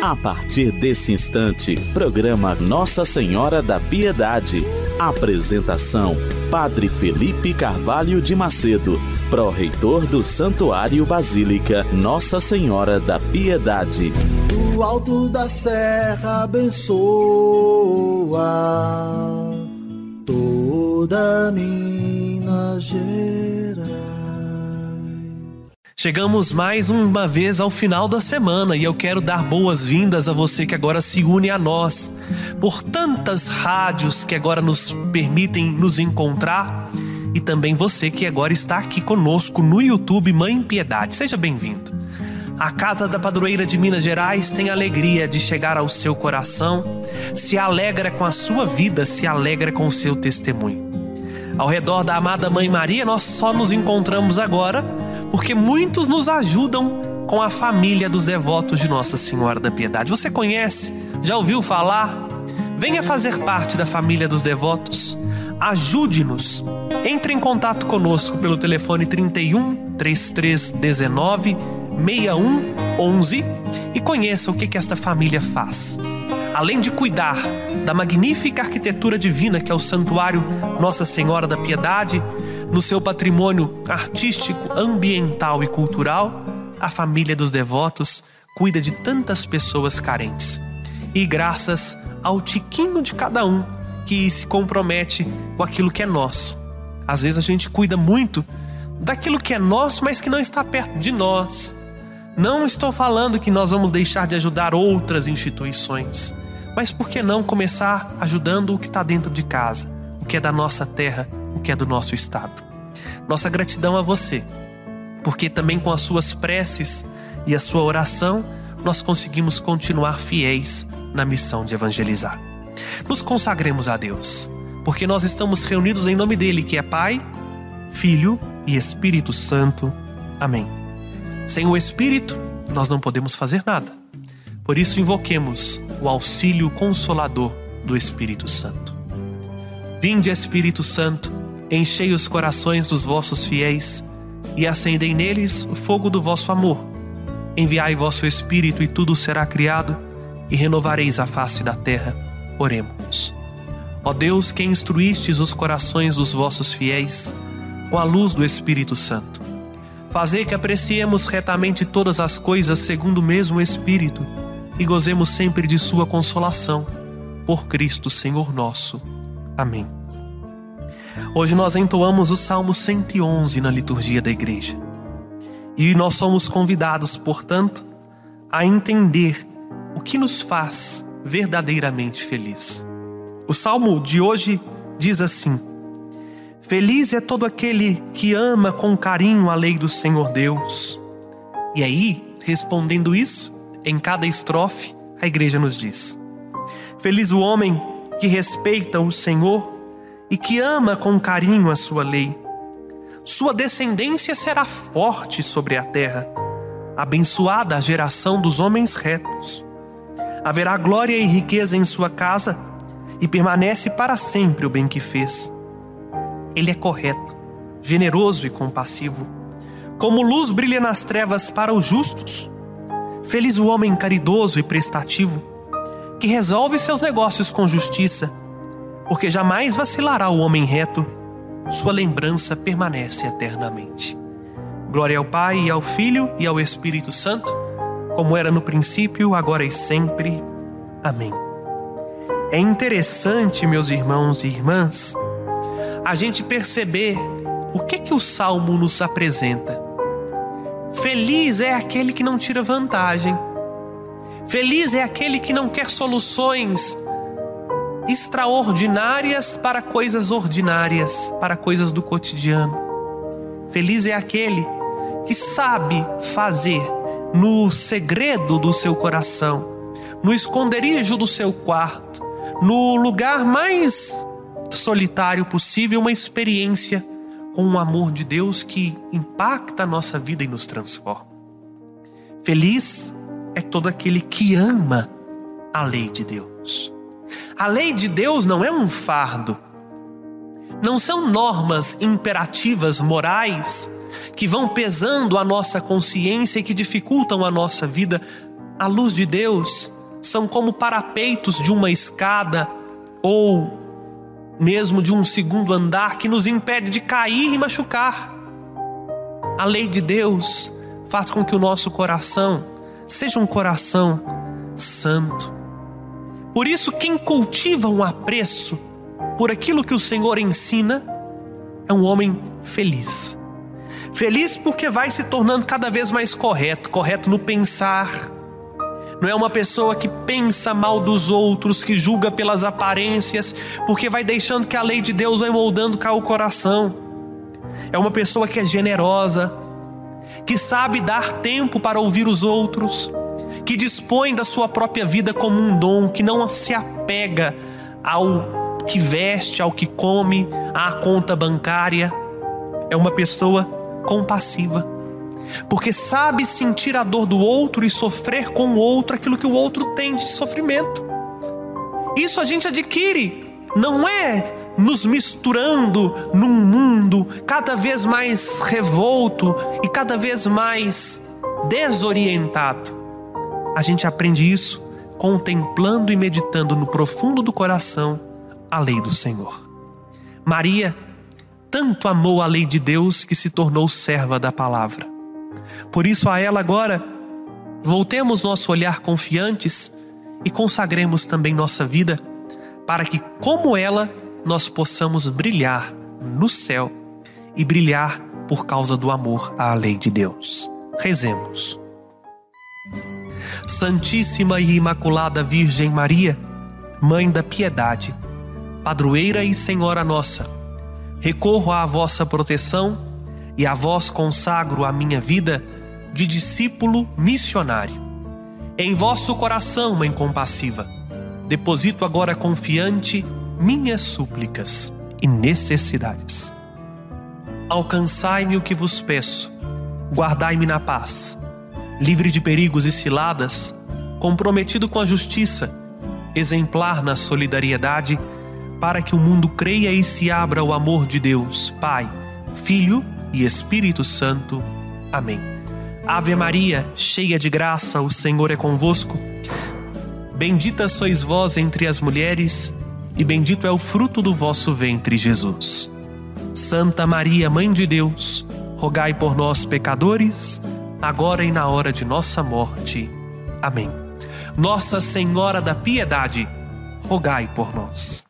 A partir desse instante, programa Nossa Senhora da Piedade. Apresentação: Padre Felipe Carvalho de Macedo, pró-reitor do Santuário Basílica Nossa Senhora da Piedade. Do alto da serra abençoa toda Minas Gerais. Chegamos mais uma vez ao final da semana e eu quero dar boas-vindas a você que agora se une a nós por tantas rádios que agora nos permitem nos encontrar, e também você que agora está aqui conosco no YouTube Mãe Piedade. Seja bem-vindo. A Casa da Padroeira de Minas Gerais tem a alegria de chegar ao seu coração, se alegra com a sua vida, se alegra com o seu testemunho. Ao redor da amada Mãe Maria, nós só nos encontramos agora porque muitos nos ajudam com a família dos devotos de Nossa Senhora da Piedade. Você conhece? Já ouviu falar? Venha fazer parte da família dos devotos. Ajude-nos. Entre em contato conosco pelo telefone 31 3319 6111 e conheça o que esta família faz. Além de cuidar da magnífica arquitetura divina que é o Santuário Nossa Senhora da Piedade, no seu patrimônio artístico, ambiental e cultural, a família dos devotos cuida de tantas pessoas carentes. E graças ao tiquinho de cada um que se compromete com aquilo que é nosso. Às vezes a gente cuida muito daquilo que é nosso, mas que não está perto de nós. Não estou falando que nós vamos deixar de ajudar outras instituições, mas por que não começar ajudando o que está dentro de casa, o que é da nossa terra, o que é do nosso estado. Nossa gratidão a você, porque também com as suas preces e a sua oração, nós conseguimos continuar fiéis na missão de evangelizar. Nos consagremos a Deus, porque nós estamos reunidos em nome dele, que é Pai, Filho e Espírito Santo. Amém. Sem o Espírito, nós não podemos fazer nada. Por isso, invoquemos o auxílio consolador do Espírito Santo. Vinde, Espírito Santo, enchei os corações dos vossos fiéis e acendei neles o fogo do vosso amor. Enviai vosso Espírito e tudo será criado e renovareis a face da terra. Oremos. Ó Deus, que instruístes os corações dos vossos fiéis com a luz do Espírito Santo, fazei que apreciemos retamente todas as coisas segundo o mesmo Espírito e gozemos sempre de sua consolação. Por Cristo Senhor nosso. Amém. Hoje nós entoamos o Salmo 111 na liturgia da igreja. E nós somos convidados, portanto, a entender o que nos faz verdadeiramente feliz. O Salmo de hoje diz assim: feliz é todo aquele que ama com carinho a lei do Senhor Deus. E aí, respondendo isso, em cada estrofe, a igreja nos diz: feliz o homem que respeita o Senhor e que ama com carinho a sua lei. Sua descendência será forte sobre a terra, abençoada a geração dos homens retos. Haverá glória e riqueza em sua casa, e permanece para sempre o bem que fez. Ele é correto, generoso e compassivo. Como luz brilha nas trevas para os justos. Feliz o homem caridoso e prestativo, que resolve seus negócios com justiça, porque jamais vacilará o homem reto. Sua lembrança permanece eternamente. Glória ao Pai, e ao Filho, e ao Espírito Santo, como era no princípio, agora e sempre. Amém. É interessante, meus irmãos e irmãs, a gente perceber o que o Salmo nos apresenta. Feliz é aquele que não tira vantagem. Feliz é aquele que não quer soluções extraordinárias para coisas ordinárias, para coisas do cotidiano. Feliz é aquele que sabe fazer no segredo do seu coração, no esconderijo do seu quarto, no lugar mais solitário possível, uma experiência com o amor de Deus que impacta a nossa vida e nos transforma. Feliz é todo aquele que ama a lei de Deus. A lei de Deus não é um fardo, não são normas imperativas morais que vão pesando a nossa consciência e que dificultam a nossa vida. a luz de Deus são como parapeitos de uma escada ou mesmo de um segundo andar que nos impede de cair e machucar. A lei de Deus faz com que o nosso coração seja um coração santo. Por isso, quem cultiva um apreço por aquilo que o Senhor ensina é um homem feliz. Feliz porque vai se tornando cada vez mais correto no pensar. Não é uma pessoa que pensa mal dos outros, que julga pelas aparências, porque vai deixando que a lei de Deus vai moldando o coração. É uma pessoa que é generosa, que sabe dar tempo para ouvir os outros, que dispõe da sua própria vida como um dom, que não se apega ao que veste, ao que come, à conta bancária. É uma pessoa compassiva, porque sabe sentir a dor do outro e sofrer com o outro aquilo que o outro tem de sofrimento. Isso a gente adquire, não é nos misturando num mundo cada vez mais revolto e cada vez mais desorientado. A gente aprende isso contemplando e meditando no profundo do coração a lei do Senhor. Maria tanto amou a lei de Deus que se tornou serva da palavra. Por isso a ela agora voltemos nosso olhar confiantes e consagremos também nossa vida para que, como ela, nós possamos brilhar no céu e brilhar por causa do amor à lei de Deus. Rezemos. Santíssima e Imaculada Virgem Maria, Mãe da Piedade, Padroeira e Senhora nossa, recorro à vossa proteção e a vós consagro a minha vida de discípulo missionário. Em vosso coração, Mãe compassiva, deposito agora confiante minhas súplicas e necessidades. Alcançai-me o que vos peço, guardai-me na paz, livre de perigos e ciladas, comprometido com a justiça, exemplar na solidariedade, para que o mundo creia e se abra ao amor de Deus, Pai, Filho e Espírito Santo. Amém. Ave Maria, cheia de graça, o Senhor é convosco. Bendita sois vós entre as mulheres, e bendito é o fruto do vosso ventre, Jesus. Santa Maria, Mãe de Deus, rogai por nós, pecadores, agora e na hora de nossa morte. Amém. Nossa Senhora da Piedade, rogai por nós.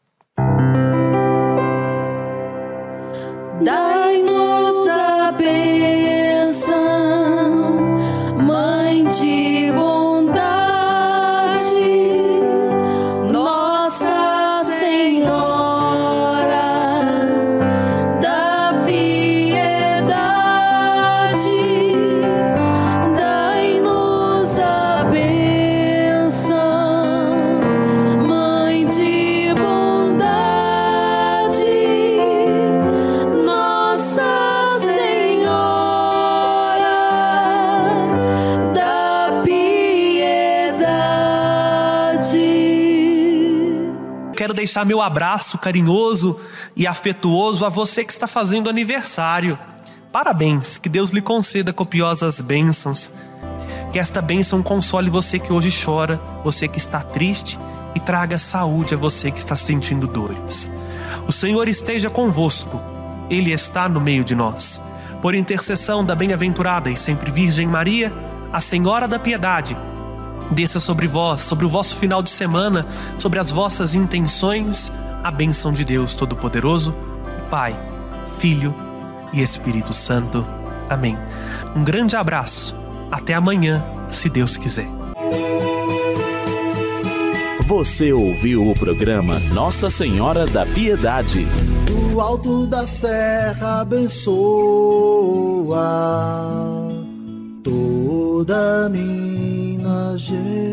Dai-nos a bênção, Mãe de bondade, Nossa Senhora da Piedade. Dai-nos a bênção, Mãe de bondade, Nossa Senhora da Piedade. Quero deixar meu abraço carinhoso e afetuoso a você que está fazendo aniversário. Parabéns, que Deus lhe conceda copiosas bênçãos. Que esta bênção console você que hoje chora, você que está triste, e traga saúde a você que está sentindo dores. O Senhor esteja convosco, Ele está no meio de nós. Por intercessão da bem-aventurada e sempre Virgem Maria, a Senhora da Piedade, desça sobre vós, sobre o vosso final de semana, sobre as vossas intenções, a bênção de Deus Todo-Poderoso, Pai, Filho e Espírito Santo. Amém. Um grande abraço. Até amanhã, se Deus quiser. Você ouviu o programa Nossa Senhora da Piedade. Do alto da serra abençoa toda Minas Gerais.